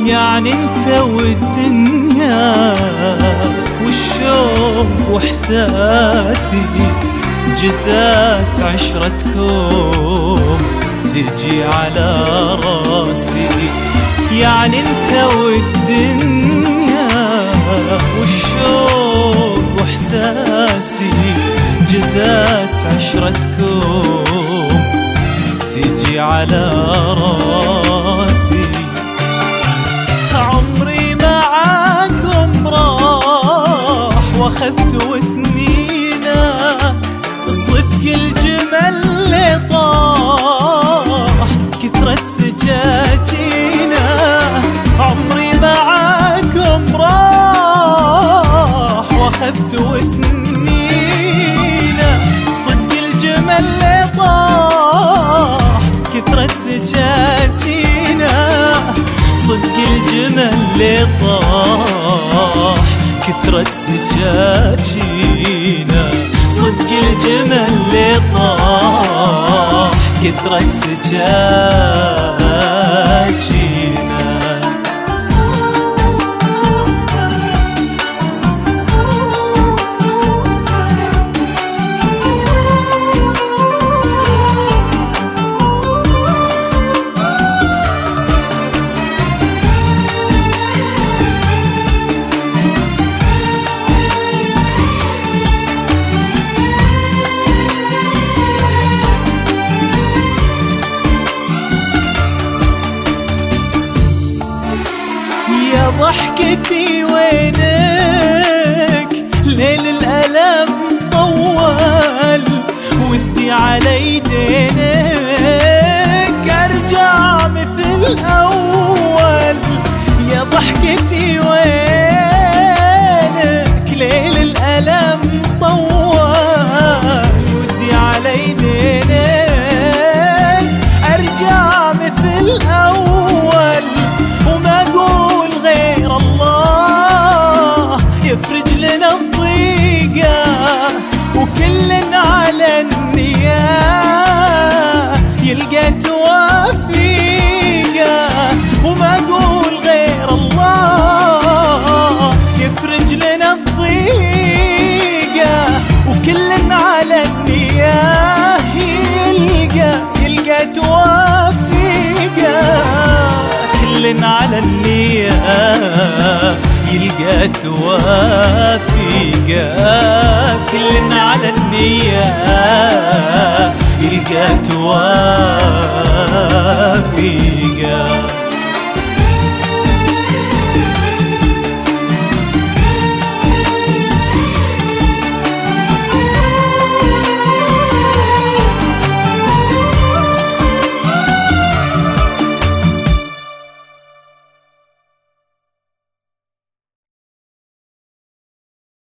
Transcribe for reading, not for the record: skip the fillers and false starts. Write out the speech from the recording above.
يعني انت والدنيا والشوق واحساسي جزات عشرتكم تجي على راسي. يعني انت والدنيا والشوق واحساسي جزات عشرتكم تجي على راسي. عمري معاكم راح واخذت سنينه، صدق الجمل اللي طاح كثرة سجاجينه. عمري معاكم راح واخذت سنينه، صدق الجمل اللي طاح كثرة سجاجينه. صدق الجمل اللي طاح كثرة سجاجينه. صدق الجمل اللي طاح كثرة سجاجينه. يا ضحكتي وينك؟ ليل الألم طول ودي علي دينك، أرجع مثل أول. يا ضحكتي وينك؟ ليل الألم طول ودي علي دينك، أرجع مثل أول. وما أقول غير الله يفرج لنا الضيقة، وكل على النية يلقى توافيقة. وما أقول غير الله يفرج لنا الضيقة، وكل على النية يلقى توافيقة. كل على النية يلقى توافيقة. كل على النية يلقى توافيقة.